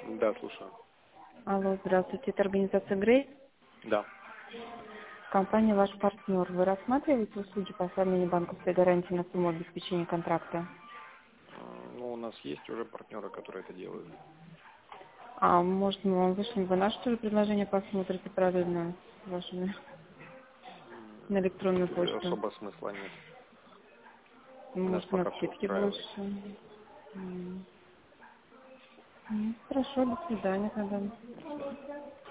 Да, слушаю. Алло, здравствуйте, это организация Грей. Да. Компания «Ваш партнер». Вы рассматриваете услуги по оформлению банковской гарантии на сумму обеспечения контракта? Ну, у нас есть уже партнеры, которые это делают. А может, мы вам вышлем, вы наше тоже предложение посмотрите правильно вашими на электронную почту? Особо смысла нет. Нас Может, у нас пока все скидки устраивает. больше? М. Хорошо, до свидания тогда. До свидания.